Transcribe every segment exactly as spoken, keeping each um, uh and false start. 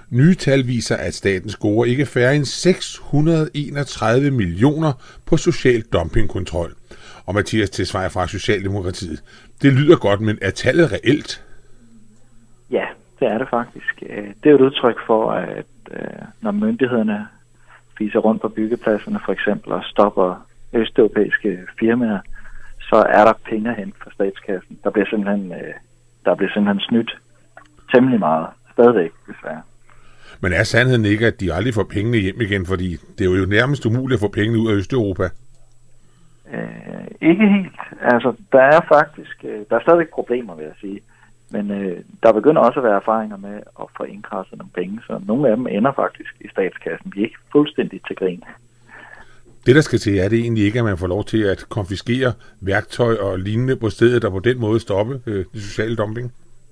Nye tal viser, at staten scorer ikke færre end seks hundrede og enogtredive millioner på social dumpingkontrol. Og Mathias Tesfaye fra Socialdemokratiet. Det lyder godt, men er tallet reelt? Ja, det er det faktisk. Det er et udtryk for, at når myndighederne fiser rundt på byggepladserne for eksempel og stopper østeuropæiske firmaer, så er der penge hen for statskassen. Der bliver simpelthen, der bliver simpelthen snydt temmelig meget. Stadigvæk, desværre. Men er sandheden ikke, at de aldrig får pengene hjem igen, fordi det er jo nærmest umuligt at få pengene ud af Østeuropa? Øh, ikke helt. Altså, der er faktisk, der er stadigvæk problemer, vil jeg sige. Men øh, der begynder også at være erfaringer med at få indkradset nogle penge, så nogle af dem ender faktisk i statskassen. Vi er ikke fuldstændig til grin. Det, der skal til, er det egentlig ikke, at man får lov til at konfiskere værktøj og lignende på stedet, og på den måde stoppe øh, det sociale dumping?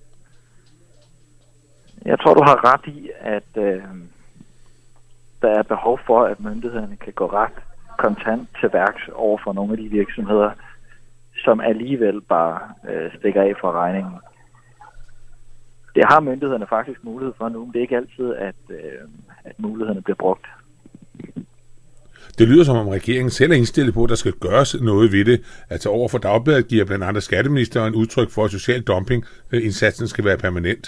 Jeg tror, du har ret i, at øh, der er behov for, at myndighederne kan gå ret kontant til værks over for nogle af de virksomheder, som alligevel bare øh, stikker af for regningen. Det har myndighederne faktisk mulighed for nu, men det er ikke altid, at, øh, at mulighederne bliver brugt. Det lyder som om regeringen selv er indstillet på, at der skal gøres noget ved det. Altså over for Dagbladet giver blandt andet skatteministeren udtryk for, at social dumping indsatsen skal være permanent.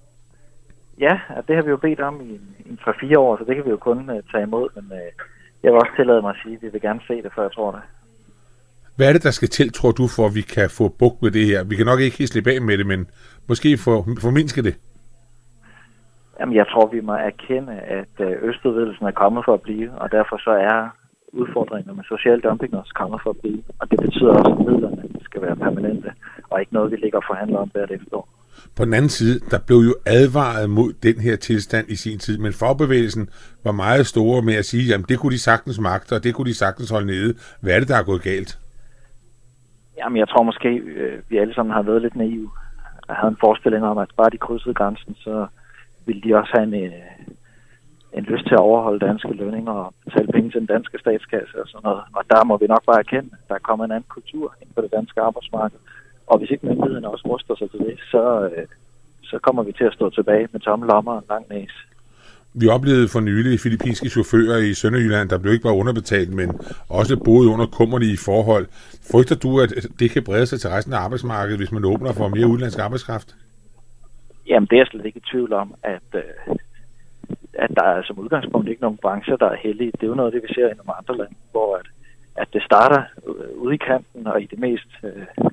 Ja, det har vi jo bedt om i, i tre fire år, så det kan vi jo kun uh, tage imod, men uh, jeg vil også tillade mig at sige, at vi vil gerne se det, før jeg tror det. Hvad er det, der skal til, tror du, for at vi kan få bugt med det her? Vi kan nok ikke slippe af med det, men måske for, formindske det? Jamen, jeg tror, vi må erkende, at uh, østudvidelsen er kommet for at blive, og derfor så er udfordringer med social dumping også kommet for at blive. Og det betyder også, at midlerne skal være permanente, og ikke noget, vi ligger og forhandler om hvert efterår. På den anden side, der blev jo advaret mod den her tilstand i sin tid, men fagbevægelsen var meget store med at sige, at det kunne de sagtens magte, og det kunne de sagtens holde nede. Hvad er det, der er gået galt? Jamen, jeg tror måske, øh, vi alle sammen har været lidt naive. Jeg havde en forestilling om, at bare de krydsede grænsen, så ville de også have en, øh, en lyst til at overholde danske lønninger og betale penge til den danske statskasse og sådan noget. Og der må vi nok bare erkende, at der er kommet en anden kultur ind på det danske arbejdsmarked. Og hvis ikke myndighederne også ruster sig til det, så, øh, så kommer vi til at stå tilbage med tomme lommer og en lang næse. Vi oplevede for nylig filippinske chauffører i Sønderjylland, der blev ikke bare underbetalt, men også boede under kummerlige forhold. Frygter du, at det kan brede sig til resten af arbejdsmarkedet, hvis man åbner for mere udenlandsk arbejdskraft? Jamen, det er jeg slet ikke i tvivl om, at, øh, at der er som udgangspunkt ikke nogen brancher, der er heldige. Det er jo noget af det, vi ser i nogle andre lande, hvor at, at det starter ude i kanten og i det mest... Øh,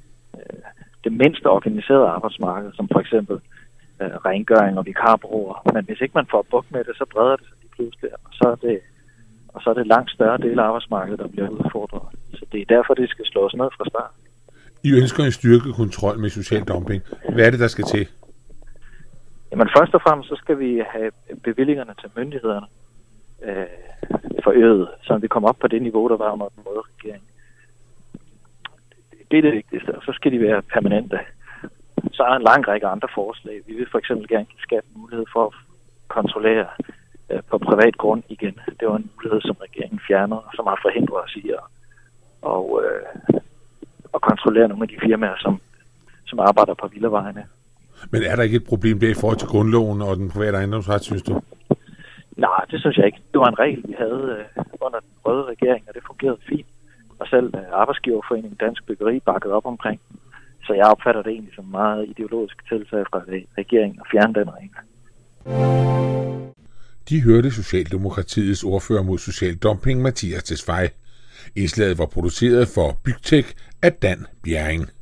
det mindst organiserede arbejdsmarked, som for eksempel øh, rengøring og vikarbureauer. Men hvis ikke man får bugt med det, så breder det sig lige pludselig, og så er det, og så er det langt større del af arbejdsmarkedet, der bliver udfordret. Så det er derfor, det skal slås ned fra start. I ønsker en styrket kontrol med social dumping. Hvad er det, der skal til? Jamen først og fremmest, så skal vi have bevillingerne til myndighederne øh, forøget, så vi kommer op på det niveau, der var under den røde regering. Det er det vigtigste, og så skal de være permanente. Så er der en lang række andre forslag. Vi vil for eksempel gerne give skat mulighed for at kontrollere øh, på privat grund igen. Det var en mulighed, som regeringen fjernede, og som har forhindret os i at og, øh, at kontrollere nogle af de firmaer, som, som arbejder på villavejene. Men er der ikke et problem der i forhold til grundloven og den private ejendomsret, synes du? Nej, det synes jeg ikke. Det var en regel, vi havde øh, under den røde regering, og det fungerede fint. Og selv Arbejdsgiverforeningen Dansk Byggeri bakkede op omkring. Så jeg opfatter det egentlig som meget ideologisk tiltag fra regeringen at fjerne den regel. De hørte Socialdemokratiets ordfører mod social dumping, Mathias Tesfaye. Indslaget var produceret for Bygtech af Dan Bjerring.